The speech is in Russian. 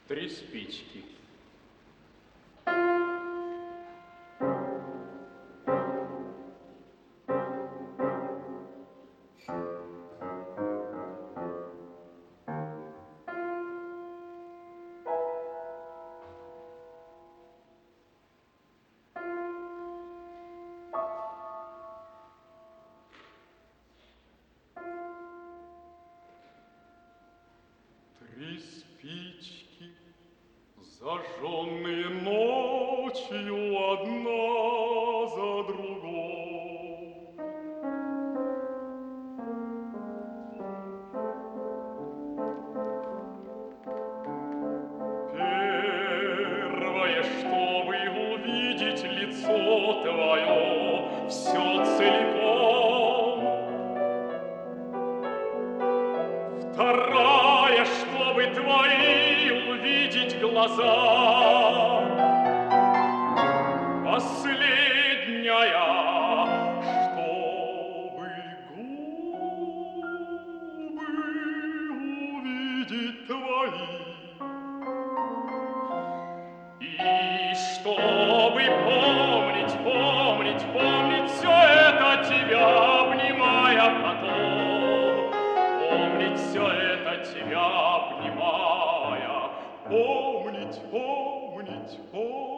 3 спички. Три спички, зажженные ночью одна за другой. Первое, чтобы увидеть лицо твое, все целиком. Вторая, чтобы твои увидеть глаза. Последняя, чтобы губы увидеть твои. И чтобы помнить, помнить, помнить все это тебя, обнимая потом. Помнить все это тебя, обнимая, помнить, помнить, помнить.